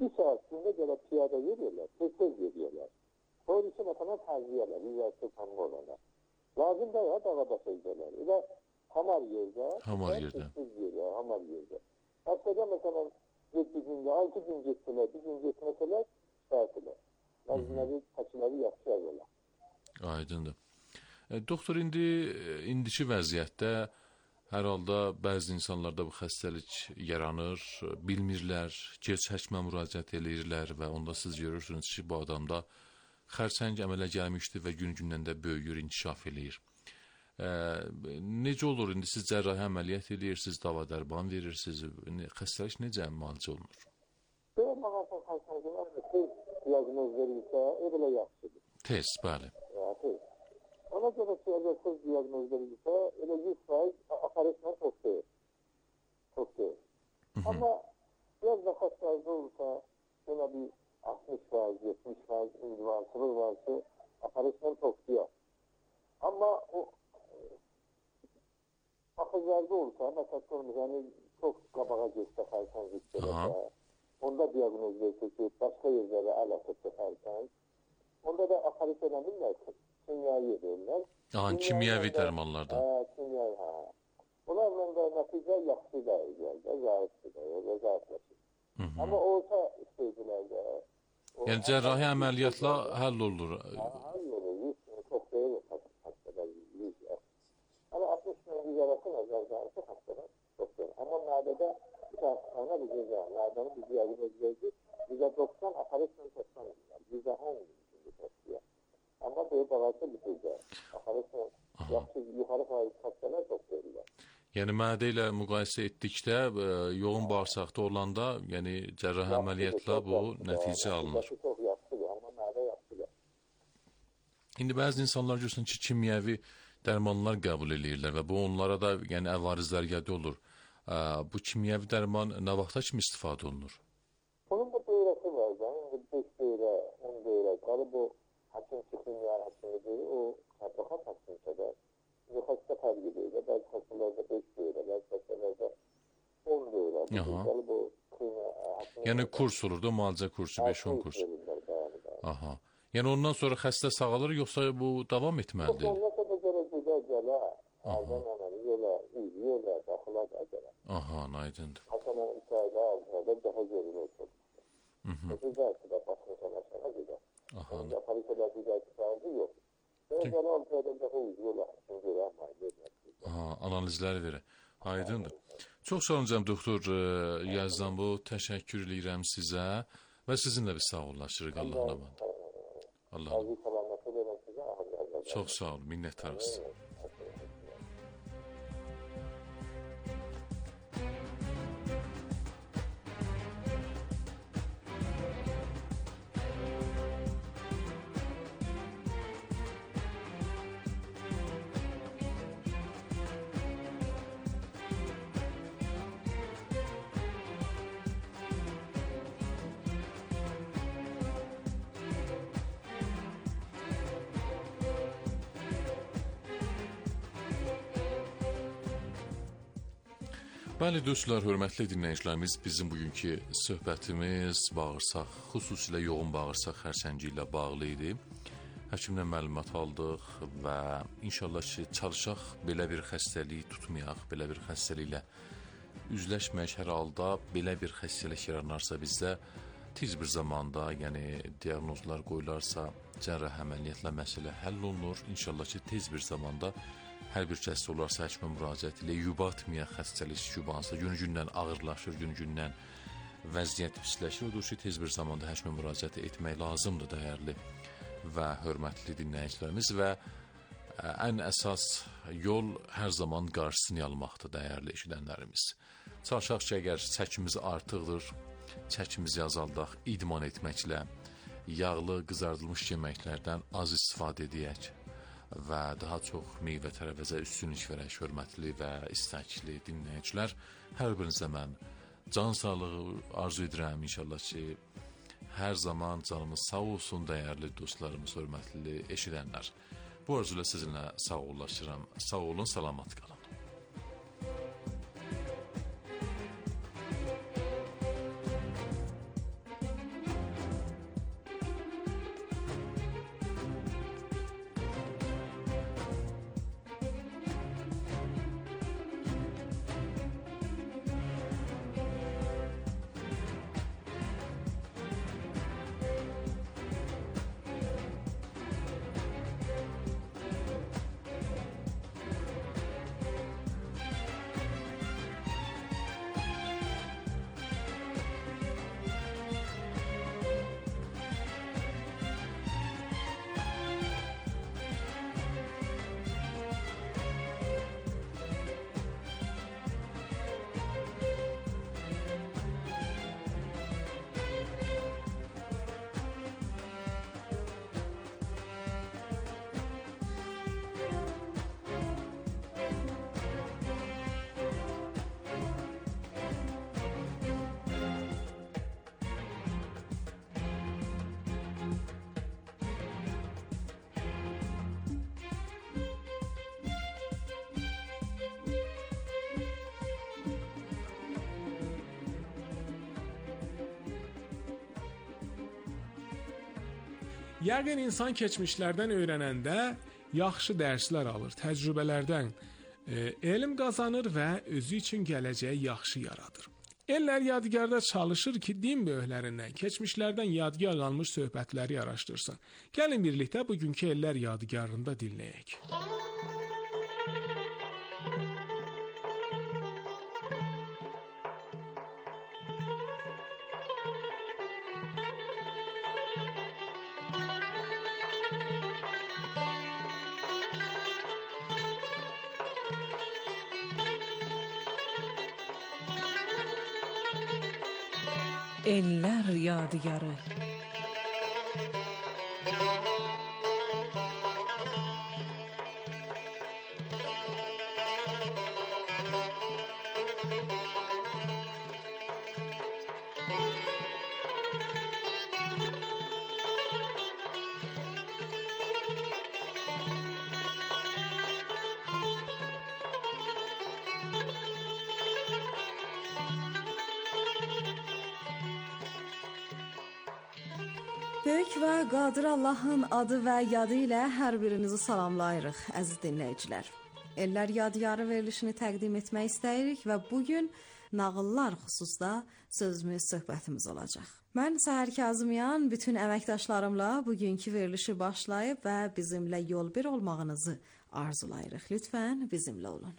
bir saat içinde gəlib piyada yürüyorlar, tez yürüyorlar. Polisi mesela terziyeler, yüzeyse tanımı olana. Lazım da ya dağda seyirler. İle hamar yerde. Hamar yerde. Hamar yerde. Haftada mesela 7 günde, 6 gün gittiler, bir gün gitmeseler, saatiler. Lazımları, taçıları yapacaqlar. Aydındır. Doktor, indiki vəziyyətdə hər halda bəzi insanlarda bu xəstəlik yaranır, bilmirlər, gec həkimə müraciət edirlər və onda siz görürsünüz ki, bu adamda xərçəng əmələ gəlmişdi və gün-gündən də böyüyür, inkişaf eləyir. Necə olur? İndi siz cərrahi əməliyyat edirsiniz, dava dərban verirsiniz, xəstəlik necə müalicə olunur? Belə mağazın xərçənglər tez diaqnoz verirsə, elə yaxşıdır. Tez, bəli. Tez. Ona görə ki, əgər tez diaqnoz verirsə, elə 100% aparatla çox deyil. Çox deyil. Amma biraz da xəstəlik olursa, yenə bir 60%, 70% individualçılıq varsa, aparatla çox deyil. Amma o axızlarda olsa, məsələn, yəni çox qabağa geçsə xərçənglik beləsə, onda diaqnoz versə ki, başqa yerlərə əl atıb xərçəng, onda da aparat eləmirlər ki, kimyayı edirlər. Kimyəvi dərmanlarda. Kimyayı, Bunlarla da nəticə yaxşı da gəldi, zayıflaşır. Amma olsa istəyicilər də... Yəni cərrahi əməliyyatla həll olur. Həll olur, çox deyil xəstələr, 100. Amma 60 min yarası nəzərdarlısı xəstələr çox deyil. Amma nadədə şahsana bir cəza, nadəni bir diaqnoz verdik, %90 aparatla təsman edirlər, %10 təsman. Amma böyle bağırsa bitirəcək. Aparatla yaxşı yuxarı faiz xəstələr çox deyirlər. Yəni mədə ilə müqayisə etdikdə, yoğun bağırsaqda olanda, yəni cərrahi əməliyyatla bu nəticə alınır. Çox yaxşıdır, amma mədə yaxşıdır. İndi bəzi insanlar görürsən ki, kimyəvi dərmanlar qəbul edirlər və bu onlara da yəni əvarizlərgədə olur. Bu kimyəvi dərman nə vaxta kimi istifadə olunur? Onun da böyrəsi var da, 5 böyrə, 10 böyrə, qalıb o həkim kimyəvi həkimidir, o xəbbaxat həkimsə də, xəstə fərqi deyil, bəzi xəstələrdə 5 böyrə, bəzi xəstələrdə 10 böyrə. Qalıb o kimyəvi... Yəni kurs olur da, müalicə kursu, 5-10 kurs. Aha. Yəni ondan sonra xəstə sağalır, yoxsa bu davam etməlidir? Ondan sonra görə gələ, əldən əməli yola, yola, daxıla da gələ. Aha, aydındır. Hasanın 2 ayda, 6 ayda daha görünür çok. Ötüzərsi də baxmışan aşağı gedə. Onda aparatələr düzəlti sağlığı yox. Gələ 6 ayda daha yola, görə əməli. Analizlər verir. Aydındır. Çox sağ olun doktor Yazdan bu. Təşəkkür edirəm sizə və sizinlə bir sağollaşırıq Allah'a emanet. Allah'a emanet. Çox sağ olun. Minnətdarıq. Bəli, dostlar, hörmətli dinləyicilərimiz, bizim bugünkü söhbətimiz bağırsaq, xüsusilə yoğun bağırsaq xərçəngi ilə bağlı idi. Həkimdən məlumat aldıq və inşallah ki, çalışaq belə bir xəstəliyi tutmayaq, belə bir xəstəliklə üzləşmək, hər halda belə bir xəstəlik yaranarsa bizdə tez bir zamanda, yəni diaqnozlar qoyularsa, cərrahi əməliyyatla məsələ həll olunur. İnşallah ki, tez bir zamanda hər bir kəs olarsa həkimə müraciət ilə yubatmayan xəstəlik yubansa, gün-gündən ağırlaşır, gün-gündən vəziyyət pisləşir. Odur ki, tez bir zamanda həkimə müraciət etmək lazımdır, dəyərli və hörmətli dinləyicilərimiz və ən əsas yol hər zaman qarşısını almaqdır, dəyərli eşidənlərimiz. Çalışaq ki, əgər çəkimiz artıqdır, çəkimizi azaldaq, idman etməklə, yağlı, qızardılmış yeməklərdən az istifadə edək və daha çox meyvə tərəvəzə üstünlük verək, hörmətli və istəkli dinləyicilər. Hər birinizə mən can sağlığı arzu edirəm, inşallah ki, hər zaman canımız sağ olsun, dəyərli dostlarımız, hörmətli eşidənlər. Bu arzu ilə sizinlə sağollaşıram. Sağ olun, salamat qalın. Yəqin insan keçmişlərdən öyrənəndə yaxşı dərslər alır, təcrübələrdən elm qazanır və özü üçün gələcəyi yaxşı yaradır. Ellər yadigarda çalışır ki, din böyüklərindən, keçmişlərdən yadigar qalmış söhbətləri araşdırsın. Gəlin birlikdə bugünkü ellər yadigarında dinləyək. Ellər yadigarı. Böyük və qadir Allahın adı və yadı ilə hər birinizi salamlayırıq, əziz dinləyicilər. Ellər Yadigarı verilişini təqdim etmək istəyirik və bugün nağıllar xüsusda sözümüz, söhbətimiz olacaq. Mən Səhər Kazımyan bütün əməkdaşlarımla bugünkü verilişi başlayıb və bizimlə yol bir olmağınızı arzulayırıq. Lütfən bizimlə olun.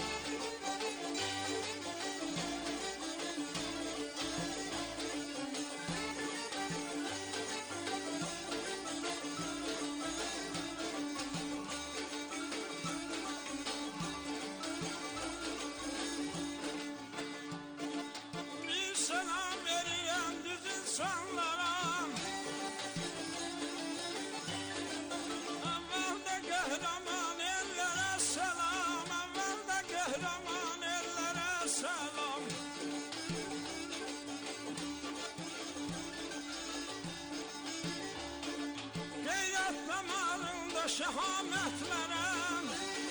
Şehamet veren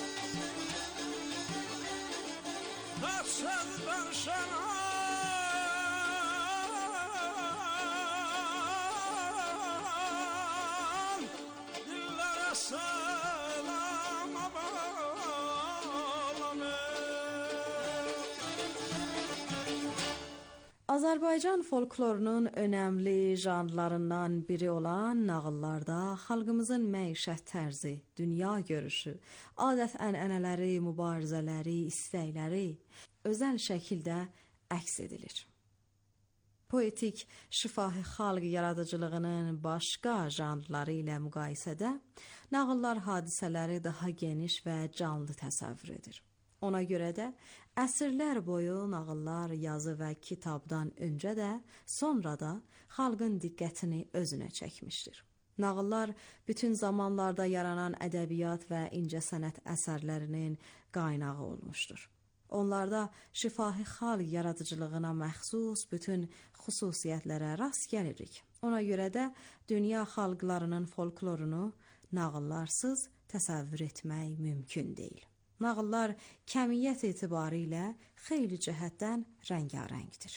Tatsızdan şenan Dillere selam bağlanır. Azərbaycan folklorunun önəmli janrlarından biri olan nağıllarda xalqımızın məişət tərzi, dünya görüşü, adət-ənənələri, mübarizələri, istəkləri özəl şəkildə əks edilir. Poetik, şifahi xalq yaradıcılığının başqa janrları ilə müqayisədə nağıllar hadisələri daha geniş və canlı təsəvvür edir. Ona görə də əsrlər boyu nağıllar yazı və kitabdan öncə də, sonra da xalqın diqqətini özünə çəkmişdir. Nağıllar bütün zamanlarda yaranan ədəbiyyat və incəsənət əsərlərinin qaynağı olmuşdur. Onlarda şifahi xalq yaradıcılığına məxsus bütün xüsusiyyətlərə rast gəlirik. Ona görə də dünya xalqlarının folklorunu nağıllarsız təsəvvür etmək mümkün deyil. Nağıllar kəmiyyət etibarı ilə xeyli cəhətdən rəngarəngdir.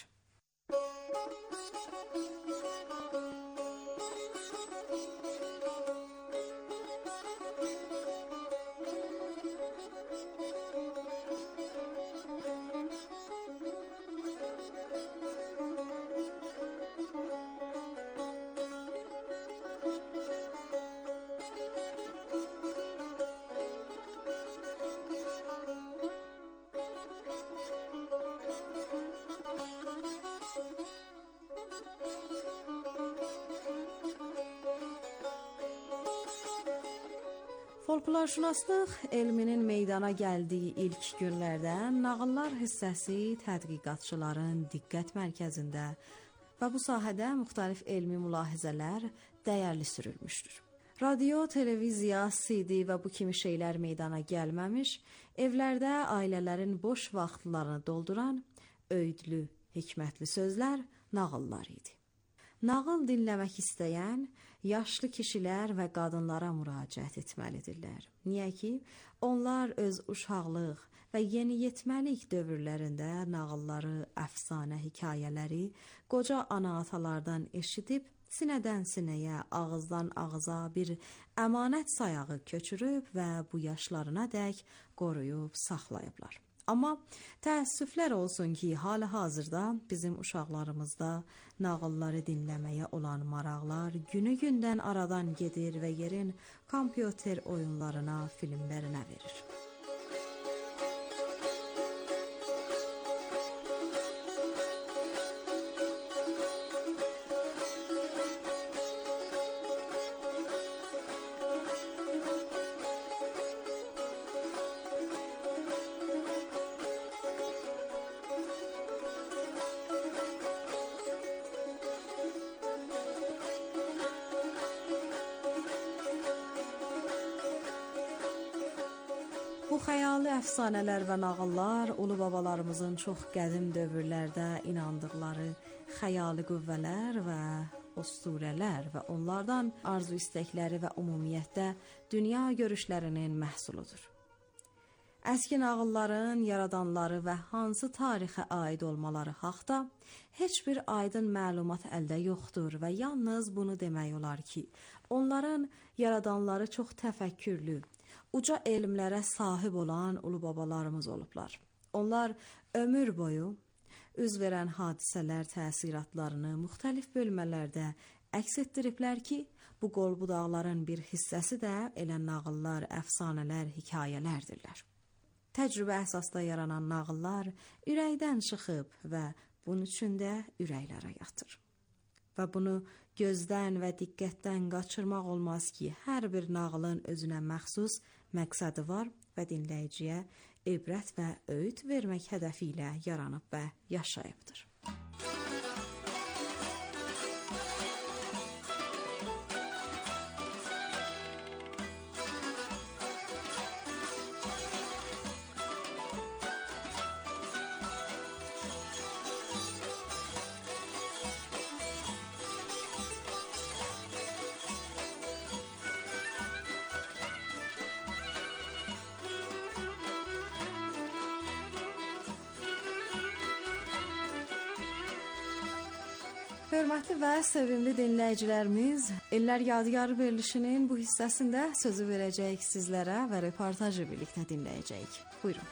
Folklorşünaslıq elminin meydana gəldiyi ilk günlərdən nağıllar hissəsi tədqiqatçıların diqqət mərkəzində və bu sahədə müxtəlif elmi mülahizələr dəyərli sürülmüşdür. Radio, televiziya, CD və bu kimi şeylər meydana gəlməmiş, evlərdə ailələrin boş vaxtlarını dolduran öydlü, hikmətli sözlər nağıllar idi. Nağıl dinləmək istəyən yaşlı kişilər və qadınlara müraciət etməlidirlər. Niyə ki, onlar öz uşaqlıq və yeniyetməlik dövrlərində nağılları, əfsanə hekayələri qoca ana-atalardan eşidib sinədən sinəyə, ağızdan ağıza bir əmanət sayağı köçürüb və bu yaşlarınadək qoruyub saxlayıblar. Amma təəssüflər olsun ki, hal-hazırda bizim uşaqlarımızda nağılları dinləməyə olan maraqlar günü-gündən aradan gedir və yerin kompüter oyunlarına, filmlərinə verir. Bu xəyali əfsanələr və nağıllar ulu babalarımızın çox qədim dövrlərdə inandıqları xəyali qüvvələr və usturələr və onlardan arzu istəkləri və ümumiyyətlə dünya görüşlərinin məhsuludur. Əski nağılların yaradanları və hansı tarixə aid olmaları haqda heç bir aydın məlumat əldə yoxdur və yalnız bunu demək olar ki, onların yaradanları çox təfəkkürlü, uca elmlərə sahib olan ulu babalarımız olublar. Onlar ömür boyu üz verən hadisələr təsiratlarını müxtəlif bölmələrdə əks etdiriblər ki, bu qol-budaqların bir hissəsi də elə nağıllar, əfsanələr, hekayələrdirlər. Təcrübə əsasda yaranan nağıllar ürəkdən çıxıb və bunun üçün də ürəklərə yatır. Və bunu gözdən və diqqətdən qaçırmaq olmaz ki, hər bir nağılın özünə məxsus məqsədi var və dinləyiciyə ibrət və öğüt vermək hədəfi ilə yaranıb və yaşayıbdır. Hörmətli və sevimli dinləyicilərimiz, İllər Yadigarı verilişinin bu hissəsində sözü verəcəyik sizlərə və reportajı birlikdə dinləyəcəyik. Buyurun.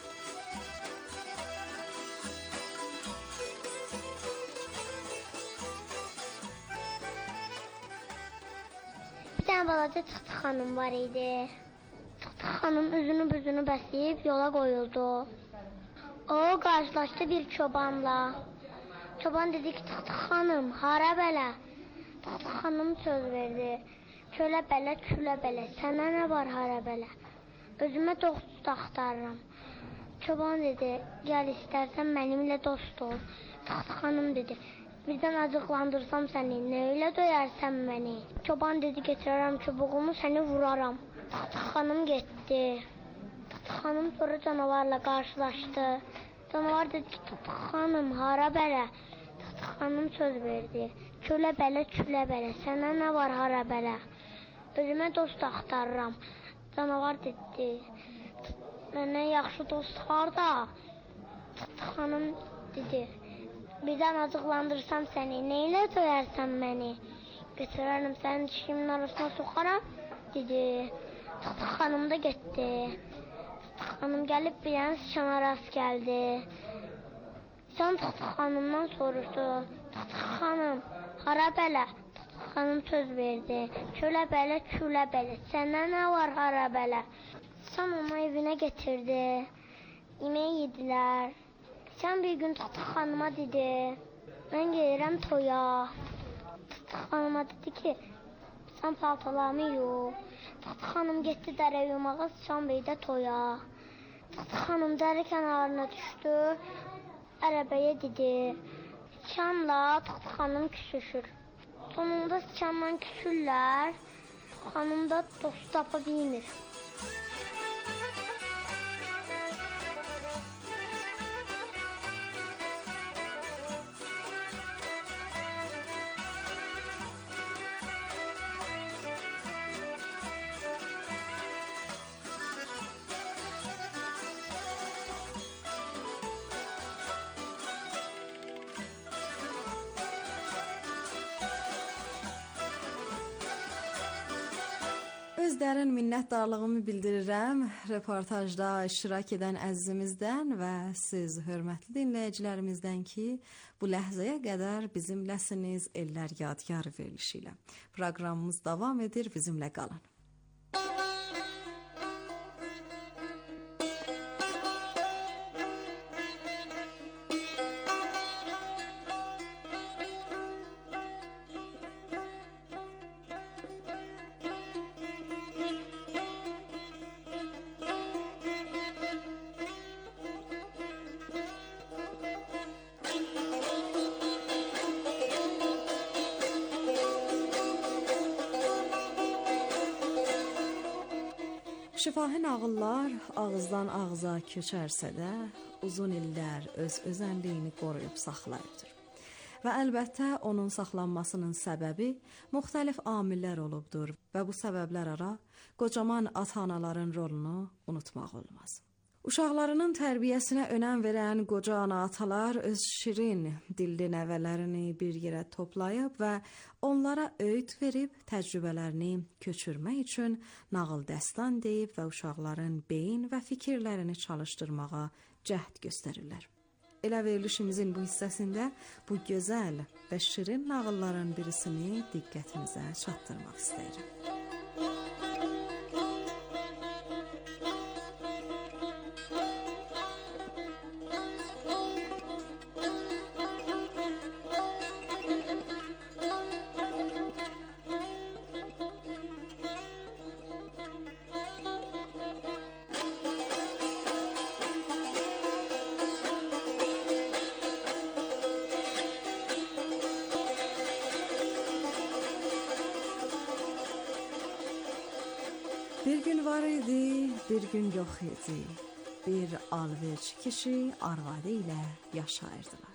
Bir tane balaca Tıktı xanım var idi. Tıktı xanım üzünü büzünü bəsləyib yola qoyuldu. O qarşılaşdı bir çobanla. Çoban dedi ki, Tıktı xanım, hara belə? Tıktı xanım söz verdi. Kölə belə, külə belə, sənə nə var hara belə? Özümə dost axtarıram. Çoban dedi, gəl istərsən mənimlə dost ol. Tıktı xanım dedi, birdən acıqlandırsam səni, nə ilə döyərsən məni? Çoban dedi, getirərəm çubuğumu, səni vuraram. Tıktı xanım getdi. Tıktı xanım sonra canavarla qarşılaşdı. Canavar dedi ki, Tıktı xanım, hara belə? Tıktı xanım söz verdi. Kölə belə, külə belə, sənə nə var hara belə? Özümə dost axtarıram. Canavar dedi, mənə yaxşı dost harda? Tıktı xanım dedi, birdən acıqlandırsam səni, nə ilə döyərsən məni? Götürərəm sənin dişimin arasına soxaram, dedi. Tıktı xanım da getdi. Tıktı xanım gəlib bir dənə sıçana rast gəldi. Sıçan Tıktı xanımdan soruşdu. Tıktı xanım, hara belə? Tıktı xanım söz verdi. Kölə belə, külə belə, sənə nə var hara belə? Sıçan onu evinə getirdi. Yemək yedilər. Sıçan bir gün Tıktı xanıma dedi, mən gəlirəm toya. Tıktı xanıma dedi ki, sən paltalarımı yuv. Tıktı xanım getdi dərə yumağa, Sıçan bəy də toya. Tıktı xanım dərə kənarına düşdü, ərəbəyə dedi. Sıçanla Tıktı xanım küsüşür. Sonunda Sıçanla küsürlər, Tıktı xanım da dost tapa bilmir. dərin minnətdarlığımı bildirirəm reportajda iştirak edən əzizimizdən və siz hörmətli dinləyicilərimizdən ki, bu ləhzəyə qədər bizimləsiniz Ellər Yadigarı verilişi ilə. Proqramımız davam edir, bizimlə qalın. Şifahi nağıllar ağızdan ağıza köçərsə də, uzun illər öz özənliyini qoruyub saxlayıbdır. Və əlbəttə onun saxlanmasının səbəbi müxtəlif amillər olubdur və bu səbəblər ara qocaman ata-anaların rolunu unutmaq olmaz. Uşaqlarının tərbiyəsinə önəm verən qoca ana-atalar öz şirin dilli nəvələrini bir yerə toplayıb və onlara öyüd verib təcrübələrini köçürmək üçün nağıl dəstan deyib və uşaqların beyin və fikirlərini çalışdırmağa cəhd göstərirlər. Elə verilişimizin bu hissəsində bu gözəl və şirin nağılların birisini diqqətinizə çatdırmaq istəyirəm. Bir gün var idi, bir gün yox idi. Bir alverçi kişi arvadı ilə yaşayırdılar.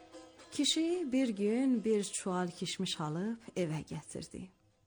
Kişi bir gün bir çuval kişmiş alıb evə gətirdi.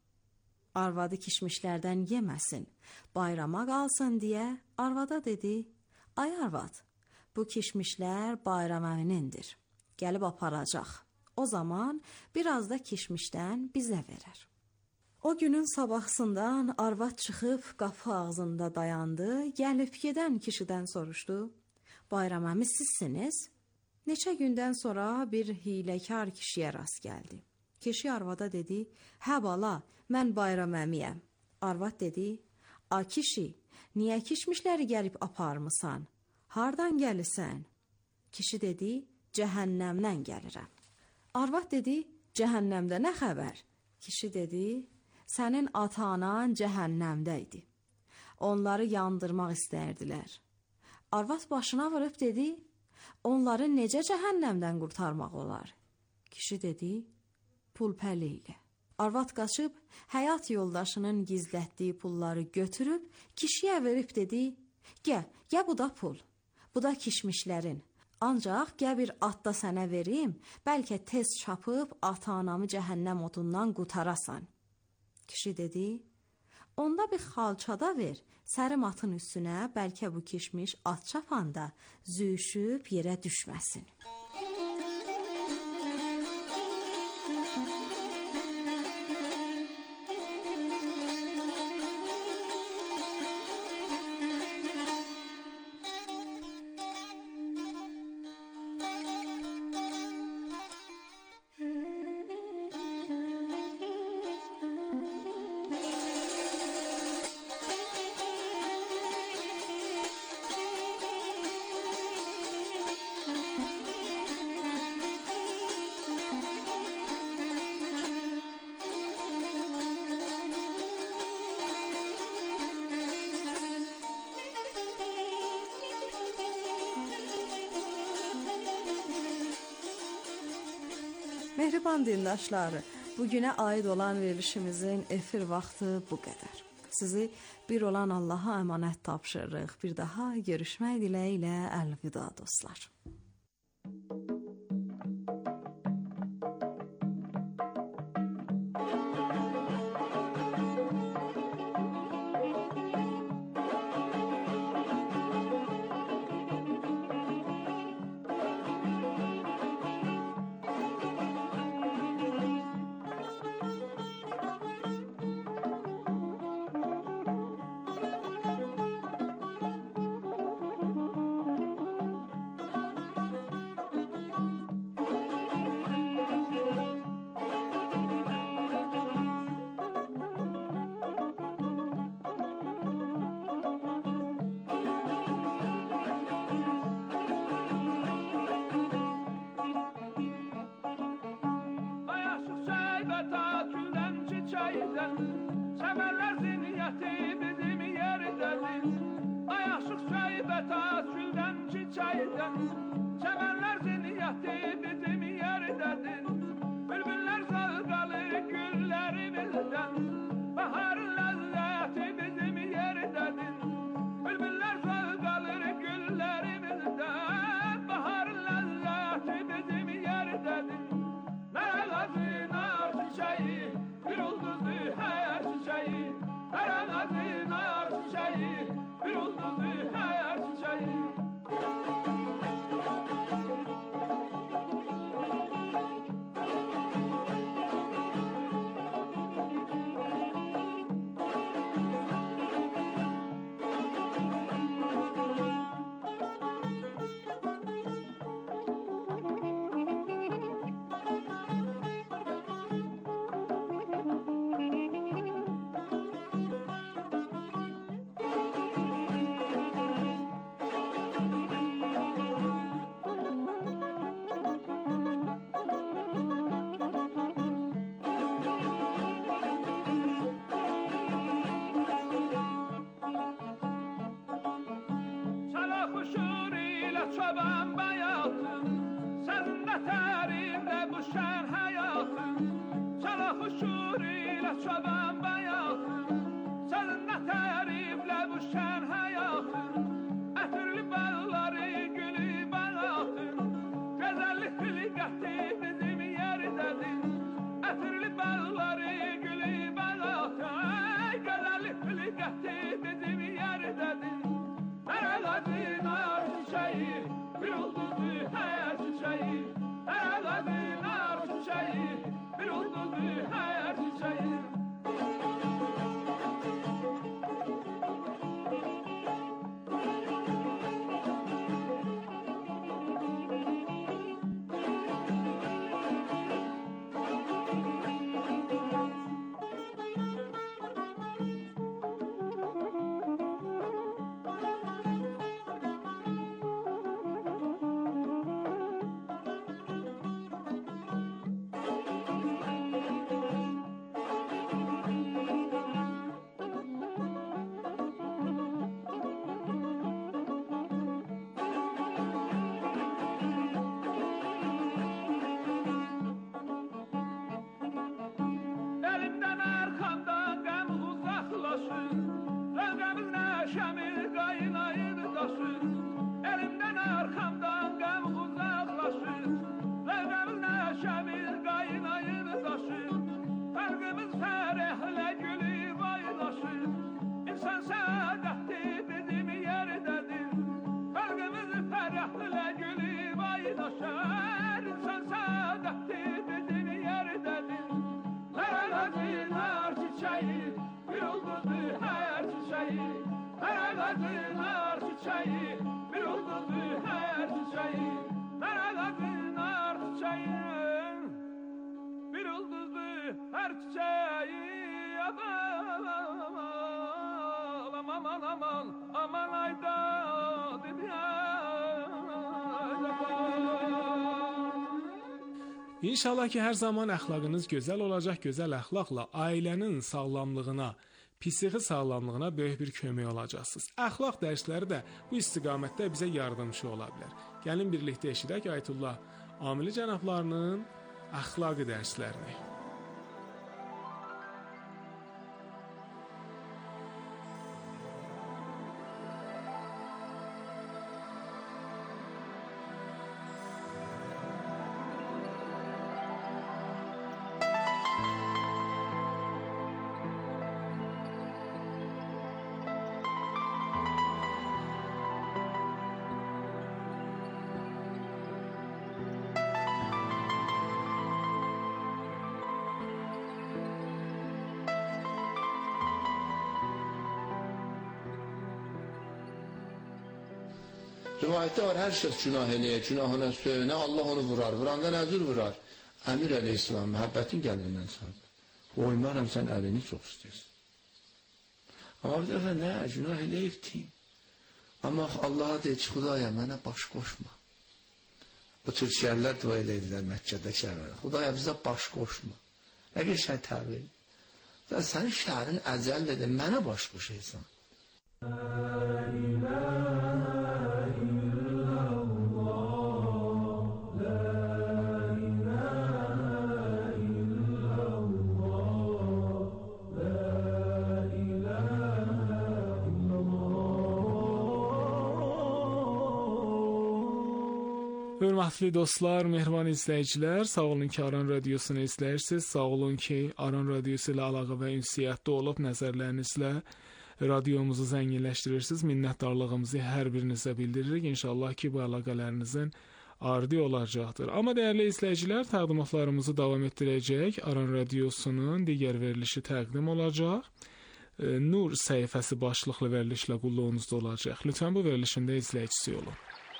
Arvadı kişmişlərdən yeməsin, bayrama qalsın deyə arvada dedi: "Ay arvad, bu kişmişlər bayram əminindir. Gəlib aparacaq. O zaman biraz da kişmişdən bizə verər." O günün sabahsından arvad çıxıb qapı ağzında dayandı, gəlib gedən kişidən soruşdu: "Bayram əmi sizsiniz?" Neçə gündən sonra bir hiləkar kişiyə rast gəldi. Kişi arvada dedi: "Hə bala, mən bayram əmiyəm." Arvad dedi: "A kişi, niyə kişmişləri gəlib aparmısan? Hardan gəlirsən?" Kişi dedi: "Cəhənnəmdən gəlirəm." Arvad dedi: "Cəhənnəmdə nə xəbər?" Kişi dedi: "Sənin ata-anan cəhənnəmdə idi. Onları yandırmaq istərdilər." Arvad başına vurub dedi: "Onları necə cəhənnəmdən qurtarmaq olar?" Kişi dedi: "Pul-pəli ilə." Arvad qaçıb həyat yoldaşının gizlətdiyi pulları götürüb kişiyə verib dedi: Gəl bu da pul. Bu da kişmişlərin. Ancaq gəl bir at da sənə verim, bəlkə tez çapıb ata-anamı cəhənnəm odundan qutarasan." Kişi dedi: "Onda bir xalçada ver, sərim atın üstünə, bəlkə bu kişmiş at çapanda züşüb yerə düşməsin." Mehriban dindaşları, bugünə aid olan verilişimizin efir vaxtı bu qədər. Sizi bir olan Allaha əmanət tapşırırıq. Bir daha görüşmək diləyilə, əlvida dostlar. şaybət aküldən çiçəkdən, çəmənlər ziniyyəti bizim yerdədir. Ay aşıq şaybət aküldən çiçəkdən, çəmənlər ziniyyəti bizim yerdədir. Bülbüllər zalqalı güllərimizdən, baharın ləzzəti bizim yerdədir. Bülbüllər zalqalı güllərimizdən, baharın ləzzəti bizim yerdədir. Mərəğazın ar çiçəyi, bir ulduzlu hər çiçəyi. Mərəğazın ar çiçəyi, bir ulduzlu hər çiçəyi. Çoban bayatın, sənində tərimlə bu şən həyatın. Çala xuşur ilə çoban bayatın, sənində tərimlə bu şən həyatın. Ətirli balları gülü bayatın, gözəllik xilqəti bizim yerdədir. Ətirli balları gülü bayatın, gözəllik xilqəti bizim yerdədir. Mərəğazın ar çiçəyi, bir ulduzlu hər çiçəyi. Mərəğazın ar çiçəyi, bir ulduzlu hər çiçəyi. İnşallah ki, hər zaman əxlaqınız gözəl olacaq. Gözəl əxlaqla ailənin sağlamlığına, psixi sağlamlığına böyük bir kömək olacaqsınız. Əxlaq dərsləri də bu istiqamətdə bizə yardımçı ola bilər. Gəlin birlikdə eşidək Ayətullah Amili cənablarının əxlaqi dərslərini. Rivayətdə var, hər şəxs günah eləyir, günahına söylənə, Allah onu vurar. Vuranda nə cür vurar? Əmir əleyhissalam məhəbbətin qəlbindən çıxardır. Oymaram, sən əlini çox istəyirsən. Amma bir dəfə nə, günah eləyibdim. Amma Allaha deyir ki, Xudaya mənə baş qoşma. Bu tür şəhərlər dua eləyirlər Məkkədə şəhərlərə. Xudaya bizə baş qoşma. Və bir şey təvil. Və sənin şəhərin əcəllidir, mənə baş qoşaysan. Hörmətli dostlar, mehriban izləyicilər, sağ olun ki, Aran Radiosunu izləyirsiniz. Sağ olun ki, Aran Radiosu ilə əlaqə və ünsiyyətdə olub nəzərlərinizlə radiomuzu zənginləşdirirsiniz. Minnətdarlığımızı hər birinizə bildiririk. İnşallah ki, bu əlaqələrinizin ardı olacaqdır. Amma dəyərli izləyicilər, təqdimatlarımızı davam etdirəcək. Aran Radiosunun digər verilişi təqdim olacaq. Nur səhifəsi başlıqlı verilişlə qulluğunuzda olacaq. Lütfən bu verilişin də izləyicisi olun.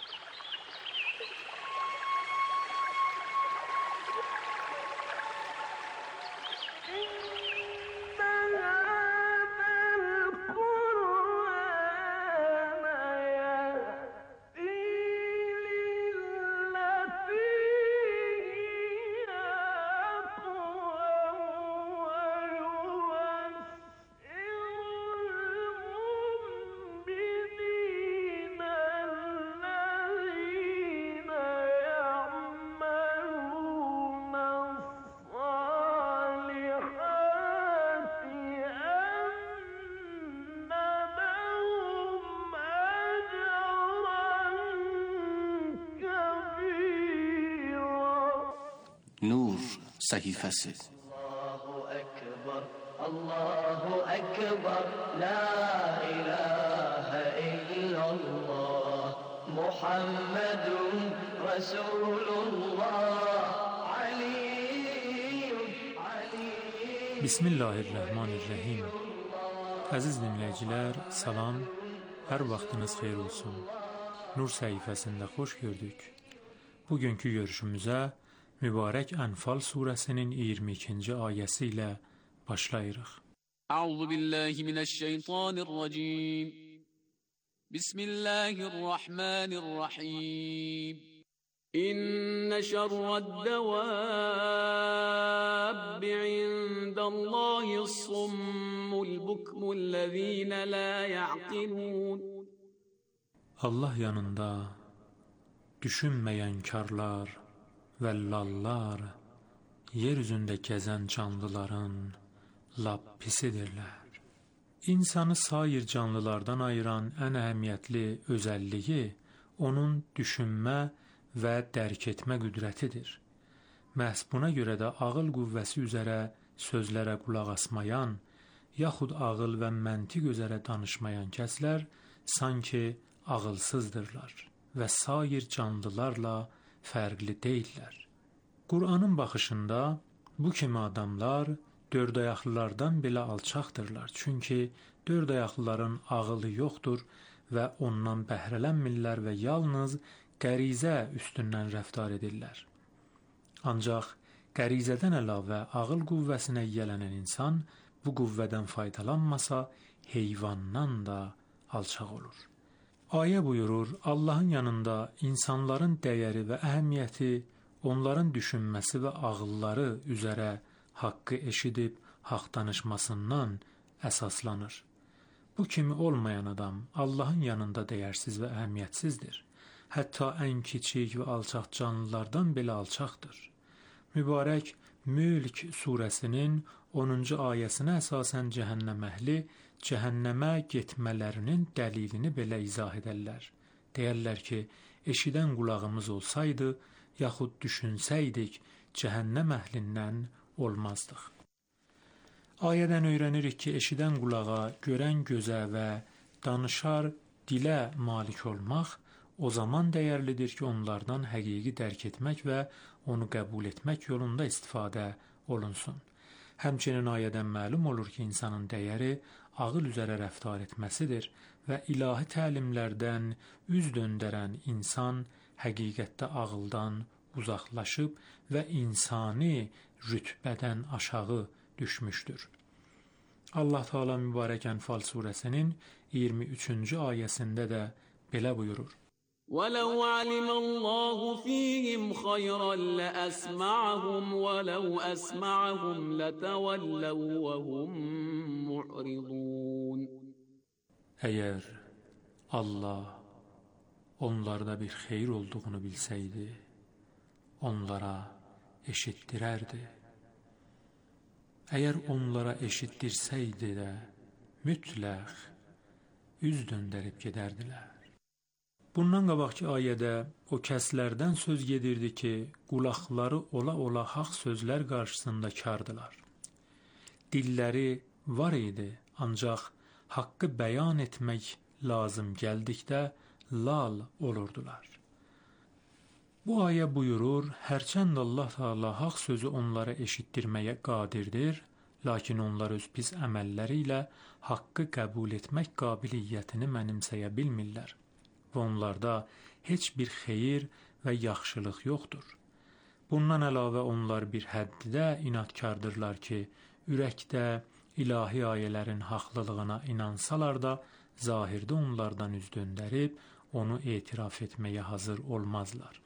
Nur səhifəsi. Allahu Ekber, la ilahe illallah, Muhammedun Resulullah, Aliyyun. Bismillahirrahmanirrahim. Əziz dinləyicilər, salam, hər vaxtınız xeyir olsun. Nur səhifəsində xoş gördük. Bugünkü görüşümüzə mübarək Ənfal surəsinin 22-ci ayəsi ilə başlayırıq. Əuzu billahi minəşşeytanirracim. Bismillahirrahmanirrahim. İnne şerre'd-devâbbi indallâhi's-summul bukmullezîne lâ ya'qilûn. Allah yanında düşünməyən karlar və lallar yeryüzündə gəzən canlıların lap pisidirlər. İnsanı sair canlılardan ayıran ən əhəmiyyətli özəlliyi onun düşünmə və dərk etmə qüdrətidir. Məhz buna görə də ağıl qüvvəsi üzərə sözlərə qulaq asmayan, yaxud ağıl və məntiq üzərə danışmayan kəslər sanki ağılsızdırlar və sair canlılarla fərqli deyillər. Qur'anın baxışında bu kimi adamlar dörd ayaqlılardan belə alçaqdırlar. Çünki dörd ayaqlıların ağılı yoxdur və ondan bəhrələnmirlər və yalnız qərizə üstündən rəftar edirlər. Ancaq qərizədən əlavə ağıl qüvvəsinə yiyələnən insan bu qüvvədən faydalanmasa heyvandan da alçaq olur. Ayə buyurur, Allahın yanında insanların dəyəri və əhəmiyyəti onların düşünməsi və ağılları üzərə haqqı eşidib haqq danışmasından əsaslanır. Bu kimi olmayan adam Allahın yanında dəyərsiz və əhəmiyyətsizdir. Hətta ən kiçik və alçaq canlılardan belə alçaqdır. Mübarək Mülk surəsinin 10-cu ayəsinə əsasən cəhənnəm əhli cəhənnəmə getmələrinin dəlilini belə izah edərlər. Deyərlər ki, eşidən qulağımız olsaydı, yaxud düşünsəydik, cəhənnəm əhlindən olmazdıq. Ayədən öyrənirik ki, eşidən qulağa, görən gözə və danışar dilə malik olmaq o zaman dəyərlidir ki, onlardan həqiqi dərk etmək və onu qəbul etmək yolunda istifadə olunsun. Həmçinin ayədən məlum olur ki, insanın dəyəri ağıl üzərə rəftar etməsidir və ilahi təlimlərdən üz döndərən insan həqiqətdə ağıldan uzaqlaşıb və insani rütbədən aşağı düşmüşdür. Allah Teala mübarək Ənfal surəsinin 23-cü ayəsində də belə buyurur. ولو علم الله فيهم خيرا لأسمعهم ولو أسمعهم لتولوا وهم معرضون. Eğer Allah onlarda bir xeyir olduğunu bilseydi, onlara eşittirərdi. Eğer onlara eşittirseydi de mütləq üz döndərib gedərdilər. Bundan qabaqki ayədə o kəslərdən söz gedirdi ki, qulaqları ola-ola haq sözlər qarşısında kardılar. Dilləri var idi, ancaq haqqı bəyan etmək lazım gəldikdə lal olurdular. Bu ayə buyurur, hərçənd Allah Teala haq sözü onlara eşitdirməyə qadirdir, lakin onlar öz pis əməlləri ilə haqqı qəbul etmək qabiliyyətini mənimsəyə bilmirlər və onlarda heç bir xeyir və yaxşılıq yoxdur. Bundan əlavə onlar bir həddidə inadkardırlar ki, ürəkdə ilahi ayələrin haqlılığına inansalar da, zahirdə onlardan üz döndərib, onu etiraf etməyə hazır olmazlar.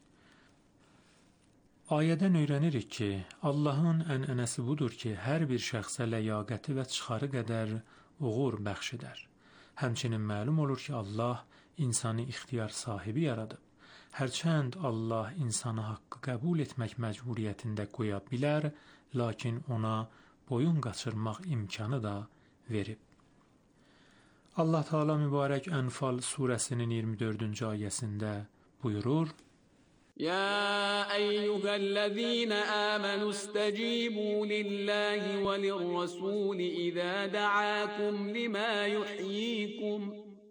Ayədən öyrənirik ki, Allahın ənənəsi budur ki, hər bir şəxsə ləyaqəti və çıxarı qədər uğur bəxş edər. Həmçinin məlum olur ki, Allah insanı ixtiyar sahibi yaradıb. Hərçənd Allah insanı haqqı qəbul etmək məcburiyyətində qoya bilər, lakin ona boyun qaçırmaq imkanı da verib. Allah Teala mübarək Ənfal surəsinin 24-cü ayəsində buyurur: يا أيها الذين آمنوا استجيبوا لله وللرسول إذا دعاكم لما يحييكم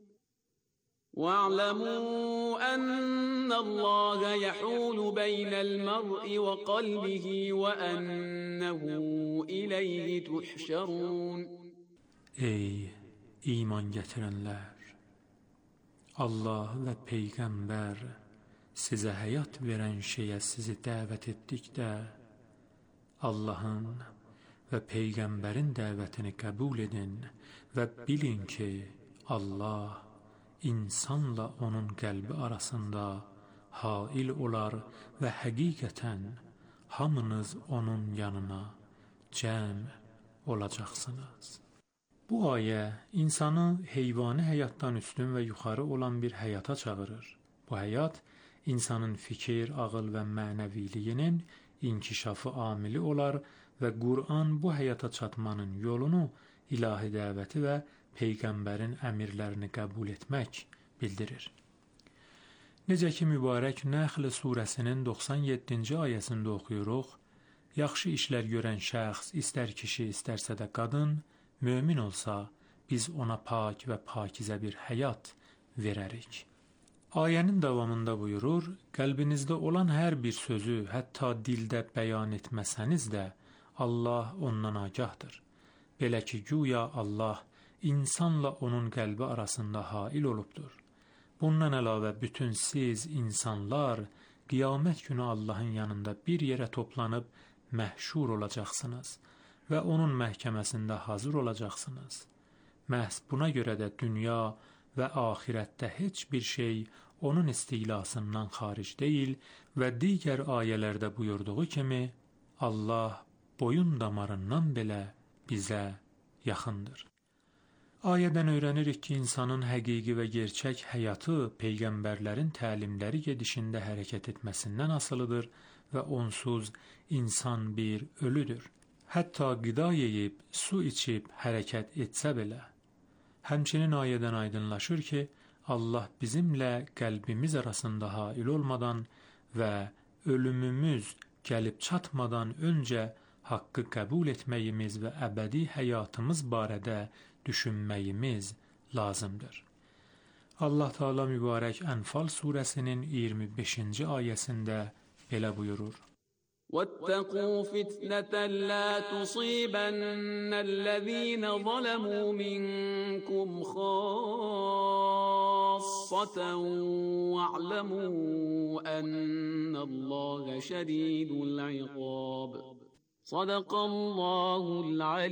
واعلموا أن الله يحول بين المرء وقلبه وأنه إليه تحشرون. Ey iman gətirənlər! Allah və Peyğəmbər sizə həyat verən şeyə sizi dəvət etdikdə, Allahın və Peyğəmbərin dəvətini qəbul edin və bilin ki, Allah insanla onun qəlbi arasında hail olar və həqiqətən hamınız onun yanına cəm olacaqsınız. Bu ayə insanı heyvani həyatdan üstün və yuxarı olan bir həyata çağırır. Bu həyat insanın fikir, ağıl və mənəviliyinin inkişafı amili olar və Qur'an bu həyata çatmanın yolunu ilahi dəvəti və Peyğəmbərin əmirlərini qəbul etmək bildirir. Necə ki, mübarək Nəhl surəsinin 97-ci ayəsində oxuyuruq, yaxşı işlər görən şəxs, istər kişi, istərsə də qadın, mömin olsa, biz ona pak və pakizə bir həyat verərik. Ayənin davamında buyurur, qəlbinizdə olan hər bir sözü, hətta dildə bəyan etməsəniz də, Allah ondan agahdır. Belə ki, güya Allah insanla onun qəlbi arasında hail olubdur. Bundan əlavə bütün siz, insanlar, qiyamət günü Allahın yanında bir yerə toplanıb məhşur olacaqsınız və onun məhkəməsində hazır olacaqsınız. Məhz buna görə də dünya və axirətdə heç bir şey onun istilasından xaric deyil və digər ayələrdə buyurduğu kimi, Allah boyun damarından belə bizə yaxındır. Ayədən öyrənirik ki, insanın həqiqi və gerçək həyatı Peyğəmbərlərin təlimləri gedişində hərəkət etməsindən asılıdır və onsuz insan bir ölüdür. Hətta qida yeyib, su içib hərəkət etsə belə. Həmçinin ayədən aydınlaşır ki, Allah bizimlə qəlbimiz arasında hail olmadan və ölümümüz gəlib çatmadan öncə haqqı qəbul etməyimiz və əbədi həyatımız barədə düşünməyimiz lazımdır. Allah Teala mübarək Ənfal surəsinin 25-ci ayəsində belə buyurur: واتقوا فتنة لا تصيبن الذين ظلموا منكم خاصة واعلموا أن الله شديد العقاب. صدق الله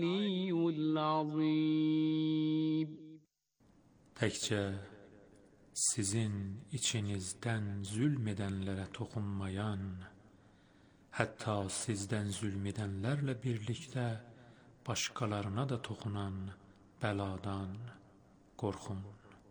العلي العظيم. Təkcə sizin içinizdən zülm edənlərə toxunmayan, hətta sizdən zülm edənlərlə birlikdə başqalarına da toxunan bəladan qorxun.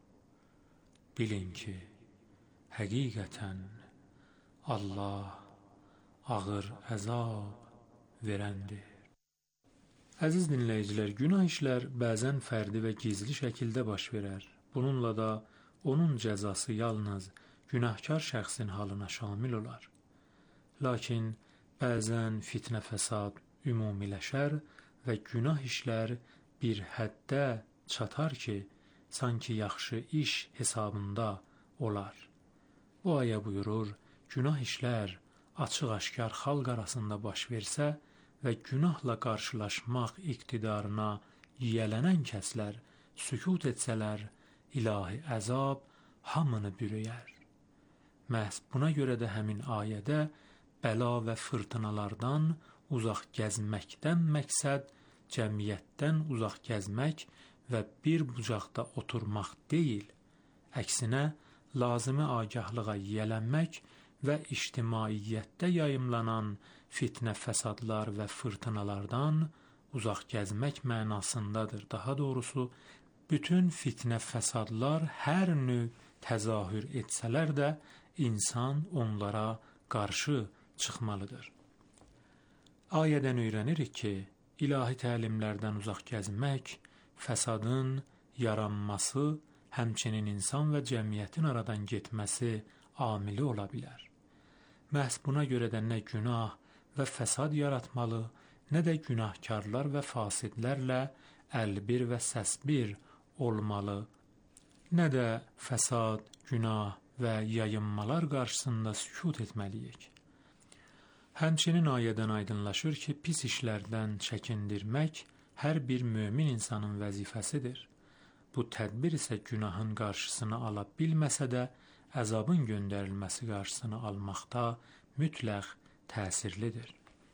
Bilin ki, həqiqətən Allah ağır əzab verəndir. Əziz dinləyicilər, günah işlər bəzən fərdi və gizli şəkildə baş verər. Bununla da onun cəzası yalnız günahkar şəxsin halına şamil olar. Lakin bəzən fitnə fəsad ümumiləşər və günah işlər bir həddə çatar ki, sanki yaxşı iş hesabında olar. Bu ayə buyurur, günah işlər açıq-aşkar xalq arasında baş versə və günahla qarşılaşmaq iqtidarına yiyələnən kəslər sükut etsələr, ilahi əzab hamını bürüyər. Məhz buna görə də həmin ayədə bəla və fırtınalardan uzaq gəzməkdən məqsəd cəmiyyətdən uzaq gəzmək və bir bucaqda oturmaq deyil, əksinə lazımi agahlığa yiyələnmək və ictimaiyyətdə yayımlanan fitnə fəsadlar və fırtınalardan uzaq gəzmək mənasındadır. Daha doğrusu, bütün fitnə fəsadlar hər növ təzahür etsələr də insan onlara qarşı çıxmalıdır. Ayədən öyrənirik ki, ilahi təlimlərdən uzaq gəzmək, fəsadın yaranması, həmçinin insan və cəmiyyətin aradan getməsi amili ola bilər. Məhz buna görə də nə günah və fəsad yaratmalı, nə də günahkarlar və fasidlərlə əlbir və səsbir olmalı, nə də fəsad, günah və yayınmalar qarşısında sükut etməliyik. Həmçinin ayədən aydınlaşır ki, pis işlərdən çəkindirmək hər bir mömin insanın vəzifəsidir. Bu tədbir isə günahın qarşısını ala bilməsə də, əzabın göndərilməsi qarşısını almaqda mütləq təsirlidir.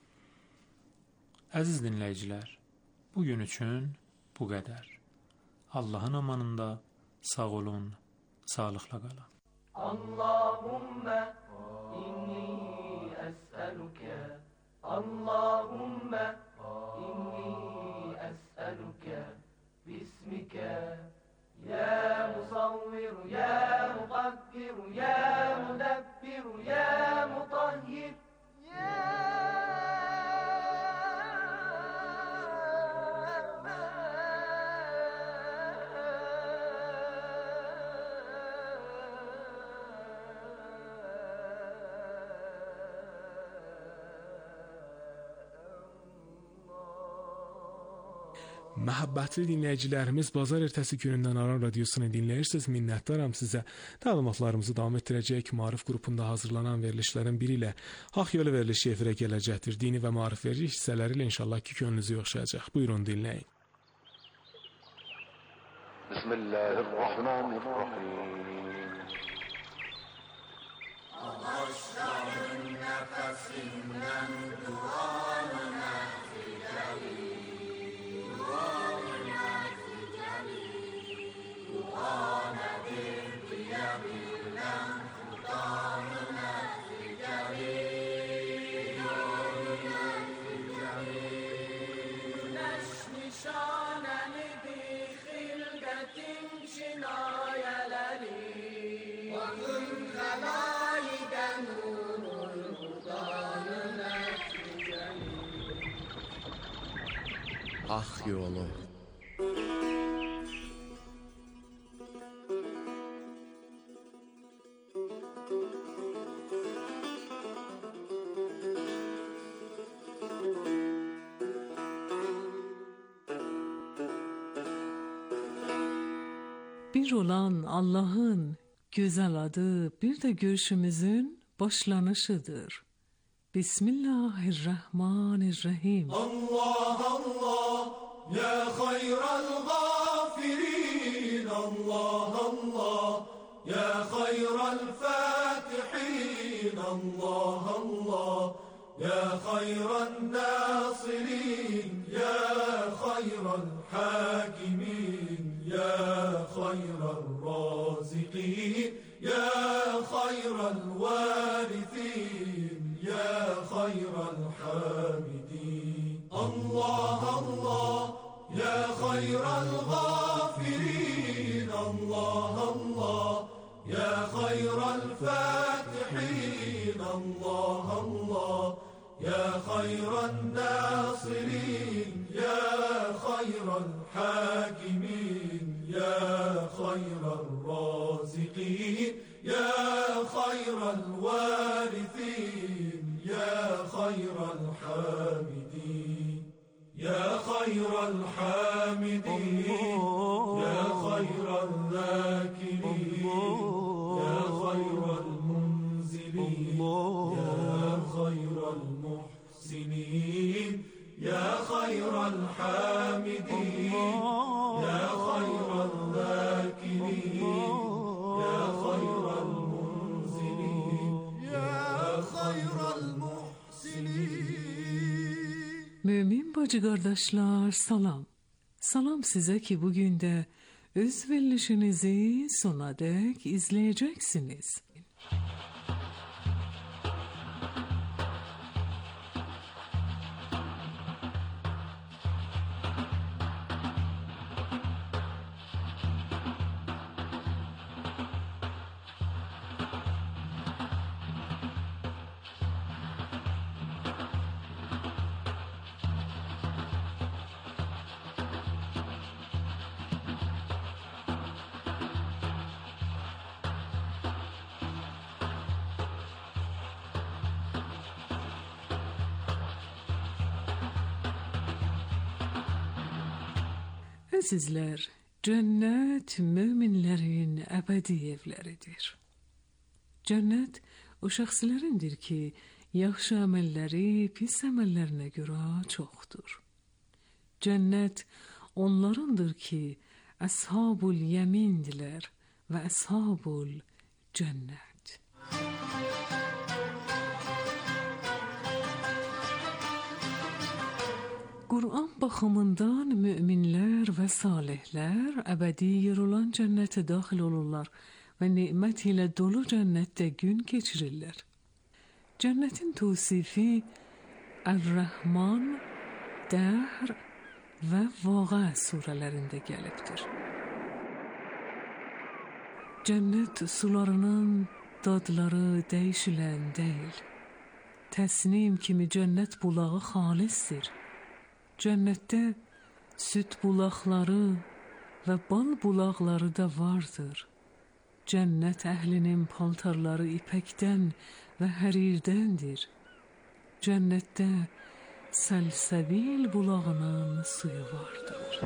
Əziz dinləyicilər, bugün üçün bu qədər. Allahın amanında sağ olun, sağlıqla qalın. Allahümme inni es'eluke, Allahümme inni es'eluke, bismike, ya musavvir, ya muqaddir, ya mudabbir, ya mutahhir, ya Məhəbbətli dinləyicilərimiz, bazar ertəsi günündən Aran Radiosunu dinləyirsiniz. Minnətdaram sizə. Təlimatlarımızı davam etdirəcək. Maarif qrupunda hazırlanan verilişlərin biri ilə Haqq Yolu verilişi efirə gələcəkdir. Dini və maarif veriliş hissələri ilə inşallah ki, könlünüzü yoxşayacaq. Buyurun, dinləyin. Bismillahirrahmanirrahim. Ağaçların nəfəsindən duanı nəfi gəlir. Dua nədir deyə bilən Xudanı nəfi gəlir. Yolu nəfi gəlir. Günəş nişanənidir xilqətin kinayələri. Baxın xəlayiqə nurul Xudanı nəfi gəlir. Haqq Yolu. Bir olan Allah'ın güzel adı bir de görüşümüzün başlanışıdır. Bismillahirrahmanirrahim. Allah Allah ya hayral gafirin. Allah Allah ya hayral fatihin. Allah Allah ya hayran nasirin. Ya hayral hakimin. Ya hayral razikin. الله الله يا خير الغافرين الله الله يا خير الفاتحين الله الله يا خير الناصرين يا خير الحاكمين يا خير الرازقين يا خير الوارثين يا خير الحامدين يا خير الحامدين يا خير الذاكرين يا خير المنزلين يا خير المحسنين يا خير الحامدين يا خير الذاكرين يا خير المنزلين يا خير المحسنين. Mümin bacı kardeşler salam. Salam size ki bugün de öz verilişinizi sona dek izleyeceksiniz. Azizler, cennet müminlerin ebedi evleridir. Cennet o şəxslərindir ki, yaxşı əməlləri pis əməllərinə görə çoxdur. Cennet onlarındır ki, əshabul yəmindirlər və əshabul cennet. Kur'an baxımından müminlər və salihlər əbədi yer olan cənnətə daxil olurlar və nemət ilə dolu cənnətdə gün keçirirlər. Cənnetin tövsifi Əl-Rəhman, Dəhr və Vaqə surələrində gəlibdir. Cənnət sularının dadları dəyişilən deyil. Təsnim kimi cənnət bulağı xalisdir. Cənnətdə süt bulaqları və bal bulaqları da vardır. Cənnət əhlinin paltarları ipəkdən və hərirdəndir. Cənnətdə Səlsəbil bulağının suyu vardır.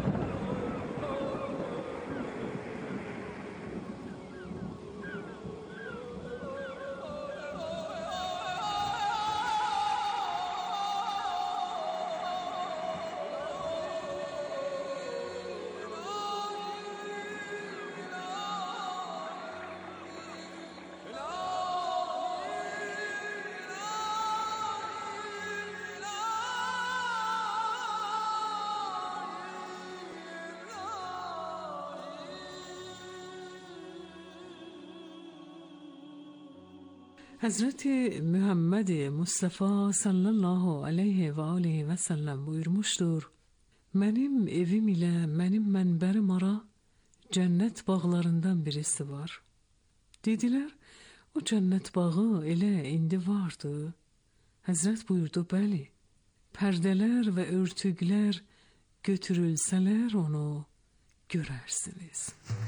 Hazreti Muhammed Mustafa sallallahu aleyhi ve aleyhi ve sellem buyurmuştur. Benim evim ile benim mənbərim ara cennet bağlarından birisi var. Dediler, o cennet bağı elə indi vardı. Hazret buyurdu, bəli. Pərdeler ve örtükler götürülseler onu görersiniz.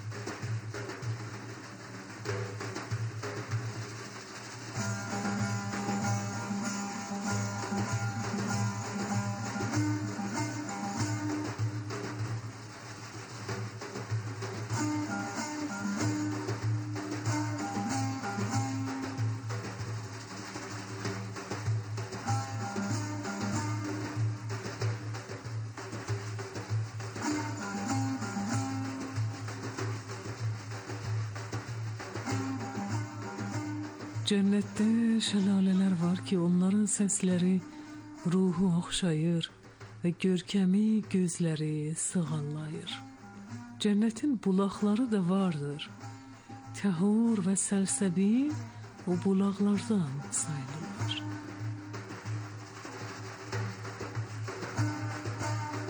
Cennette şelaleler var ki onların sesleri ruhu okşayır ve görkemi gözleri sığallayır. Cennetin bulakları da vardır. Tahur ve selsebil o bulaklardan sayılır.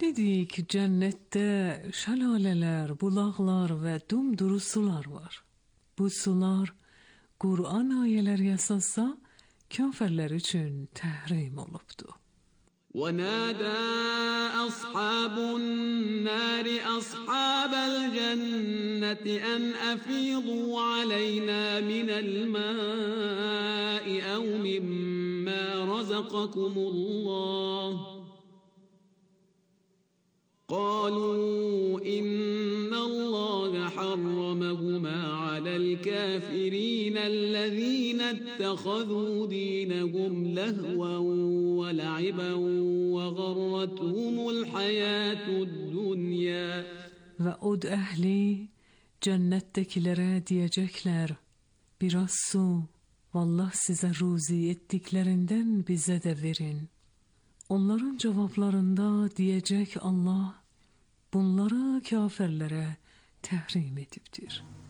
Dedik cənnətdə şəlalələr, bulaqlar və dumduru sular var. Bu sular Qur'an ayələri əsasda kafirlər üçün təhrim olubdu. ونادى أصحاب النار أصحاب الجنة أن أفيضوا علينا من الماء أو مما رزقكم الله قالوا إن الله حرمهما على الكافرين الذين اتخذوا دينهم لهوا ولعبا وغرتهم الحياة الدنيا. Və od əhli cənnətdəkilərə deyəcəklər, biraz su, vallah sizə ruzi etdiklərindən bizə də verin. Onların cavablarında deyəcək Allah, bunları kafirlərə təhrim edibdir.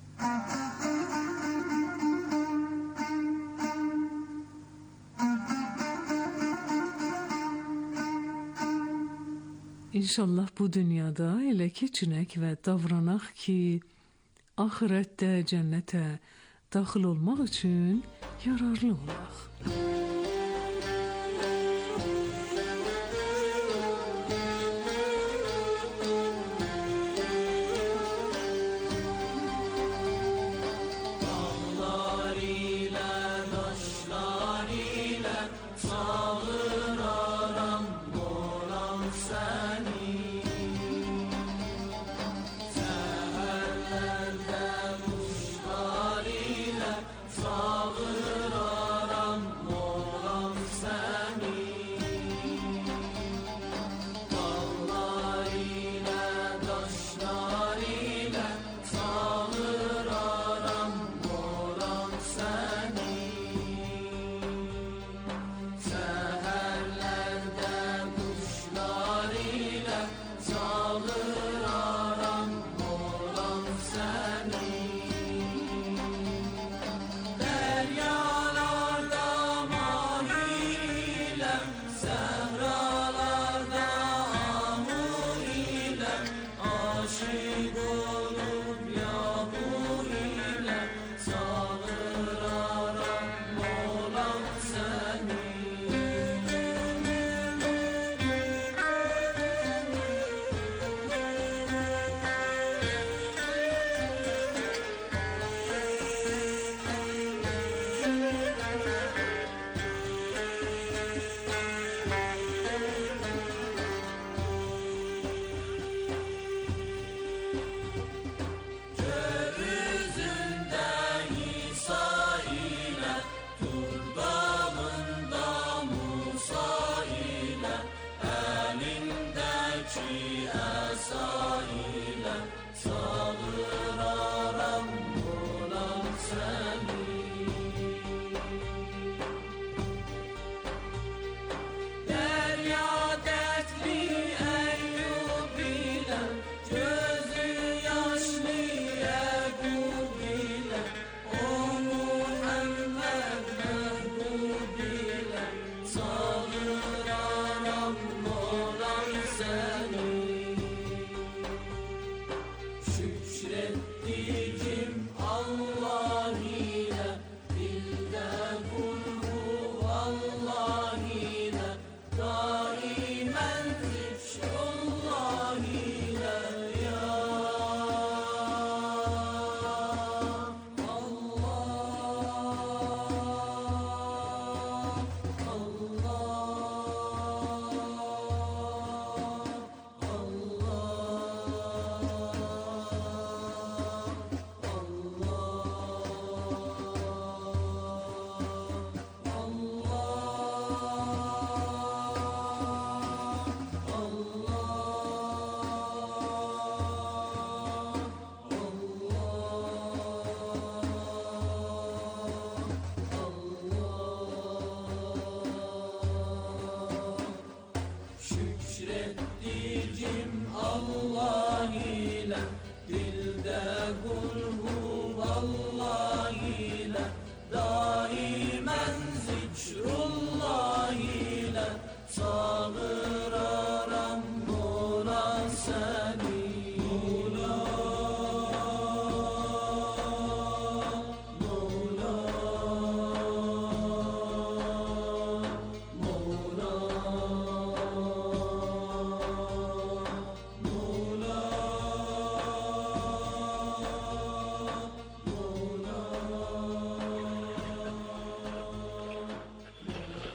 İnşallah bu dünyada elə keçinək və davranaq ki, axirətdə cənnətə daxil olmaq üçün yararlı olaq. Sağıraram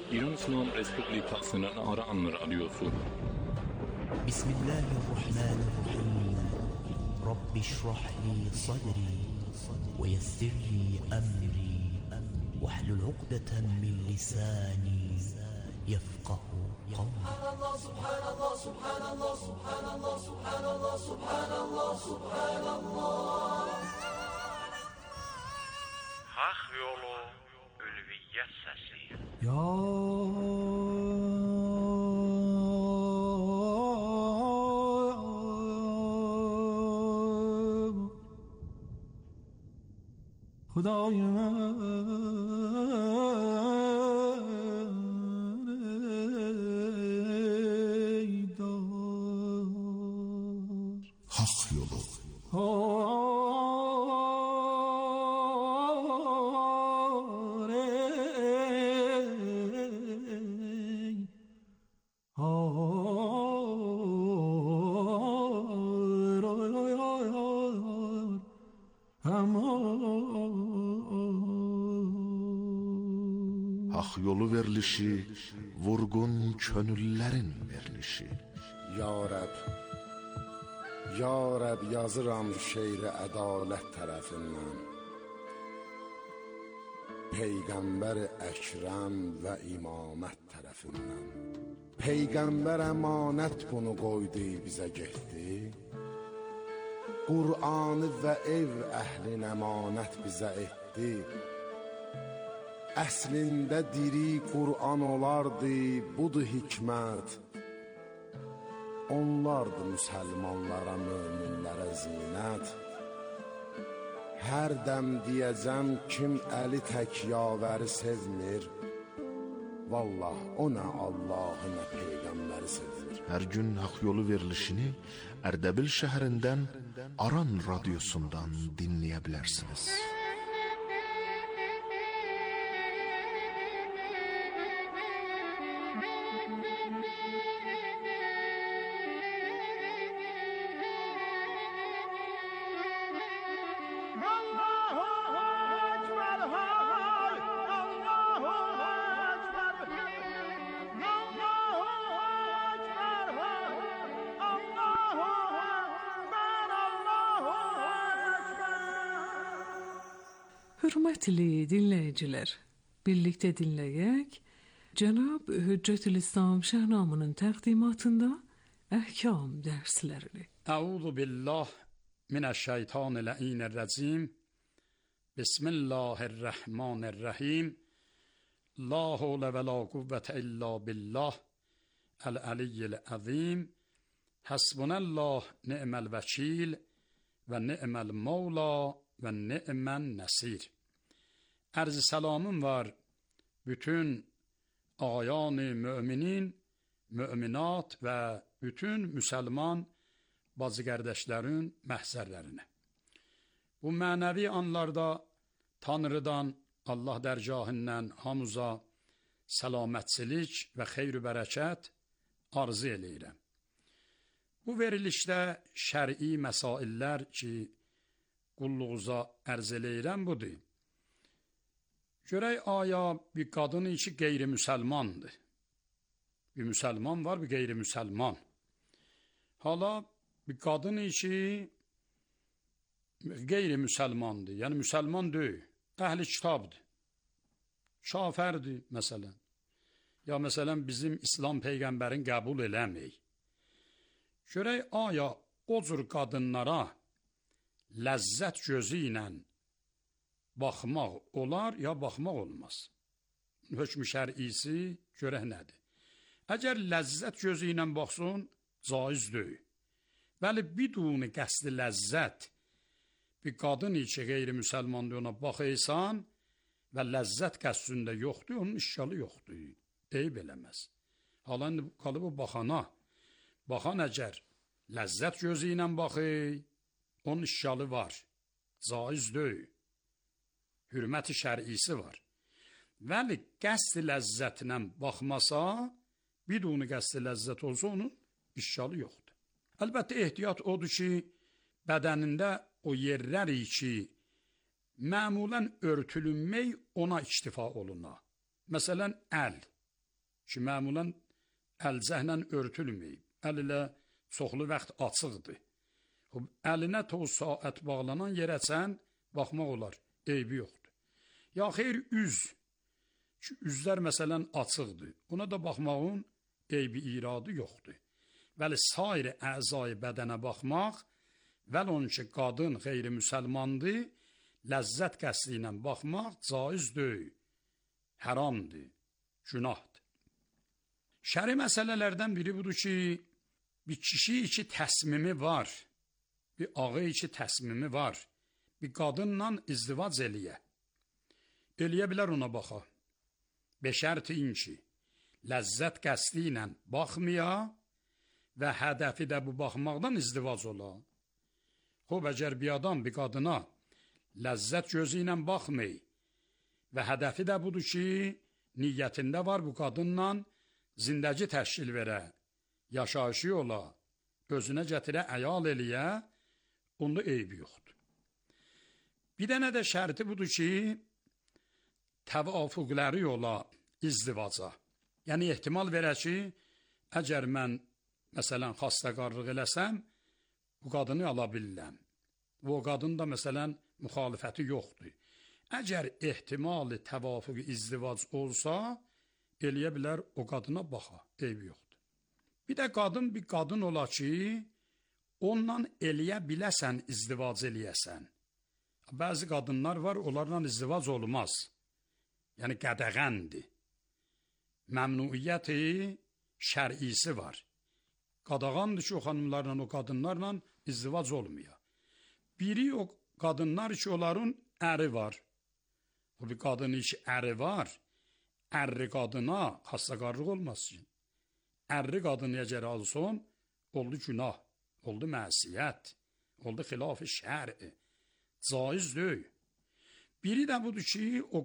İran İslam Respublikasının Aran Radyosu. Bismillahirrahmanirrahim. Rabbi şrah li sadri ve yessir li emri ve hlul uqdeten min lisani yefqahu qawli. Subhanallah, subhanallah, subhanallah, subhanallah, subhanallah, subhanallah. Hak yolu ülviyyət səsi. Ya Hudayım Hak yolu. Hak yolu verilişi, vurgun könüllərin verilişi. Ya Rəb, Ya Rəb yazıram şeiri ədalət tərəfindən. Peyğəmbər Əkrəm və imamət tərəfindən. Peyğəmbər əmanət bunu qoydu bizə getdi. Qur'anı və ev əhlin əmanət bizə etdi. Əslində diri Qur'an olardı, budur hikmət. Onlardı müsəlmanlara, möminlərə zinət. Hər dəm deyəcəm kim əli tək yavəri sevmir. Vallah o nə Allahı nə Peyğəmbəri sevmir. Hər gün hak yolu verilişini Ərdəbil şəhərindən Aran radyosundan dinləyə bilərsiniz. Hörmətli dinləyicilər, birlikdə dinləyək Cənab Hüccətülislam Şəhnamının təqdimatında əhkam dərslərini. Əuzu billah minəşşeytanirracim. Bismillahirrahmanirrahim. La havle və la quvvətə illa billah el-aliyyil azim. Hasbunallah ni'mel vekil və ni'mel mevla və ni'men nesir. Arz salamım var bütün ayan-ı müminin, müminat və bütün müsəlman bacı qardaşların məhzərlərinə. Bu mənəvi anlarda Tanrıdan, Allah dərgahından hamıza səlamətçilik və xeyr-ü bərəkət arzu eləyirəm. Bu verilişdə şər'i məsaillər ki, qulluğuza ərz eləyirəm budur. Görək aya bir qadın ki qeyri-müsəlmandır. Bir müsəlman var, bir qeyri-müsəlman. Hala bir qadın ki qeyri-müsəlmandır, yəni müsəlman deyil, əhli kitabdır, kafərdir məsələn. Ya məsələn bizim İslam Peyğəmbərin qəbul eləməyik. Görək aya o cür qadınlara ləzzət gözü ilə baxmaq olar, ya baxmaq olmaz. Hökm-ü şər'isi görək nədir? Əgər ləzzət gözü ilə baxsın, caiz deyil. Bəli, biduni qəsdi ləzzət bir qadın ki qeyri-müsəlmandır ona baxıysan və ləzzət qəsdində yoxdur, onun işgalı yoxdur. Eyb eləməz. Hala indi qalıb o baxana. Baxan əgər ləzzət gözü ilə baxır, onun işgalı var. Caiz deyil. Hürməti şər'isi var. Vəli qəsd ləzzətinə baxmasa, biduni qəsd ləzzət olsa onun işgalı yoxdur. Əlbəttə ehtiyat odur ki, bədənində o yerləri ki, məmulən örtülünmək ona iktifa oluna. Məsələn, əl. ki, məmulən əlcəhlə örtülməyib. Əl ilə çoxlu vaxt açıqdır. Əlinə toz saat bağlanan yerəsən baxmaq olar, eybi yoxdur. Ya xeyr, üz. Ki, üzlər məsələn açıqdır. Ona da baxmağın eybi iradı yoxdur. Vəli sair əzai bədənə baxmaq, vəl onun ki, qadın qeyri-müsəlmandır, ləzzət qəsdi ilə baxmaq caiz deyil, haramdır, günahdır. Şəri məsələlərdən biri budur ki, bir kişi içi təsmimi var, bir ağı içi təsmimi var, bir qadınla izdivac eləyə. Eləyə bilər ona baxa. Beşərti inki, ləzzət qəsdi ilə baxmaya və hədəfi də bu baxmaqdan izdivac ola. Xob, əgər bir adam bir qadına ləzzət gözü ilə baxmay və hədəfi də budur ki, niyyətində var bu qadınla zindəci təşkil verə, yaşayışı ola, özünə gətirə, əyal eləyə, onda eybi yoxdur. Bir dənə də şərti budur ki, təvafuqləri ola izdivaca. Yəni, ehtimal verə ki, əgər mən, məsələn, xastəqarlıq eləsəm, bu qadını ala bilirəm. Və o qadın da, məsələn, müxalifəti yoxdur. Əgər ehtimali təvafuq izdivac olsa, eləyə bilər o qadına baxa, eybi yoxdur. Bir də qadın bir qadın ola ki, onunla eləyə biləsən, izdivac eləyəsən. Bəzi qadınlar var, onlarla izdivac olmaz. Yəni, qədəğəndir. Məmnuiyyəti şər'isi var. Qadağandır ki, o xanımlarla, o qadınlarla izdivac olmuyor. Biri o qadınlar ki, onların əri var. O bir qadının ki, əri var, ərri qadına xastaqarlıq olmasın. Ərri qadını əgər alsın, oldu günah, oldu məsiyyət, oldu xilaf-ı şər'i, caiz deyil. Biri də budur ki, o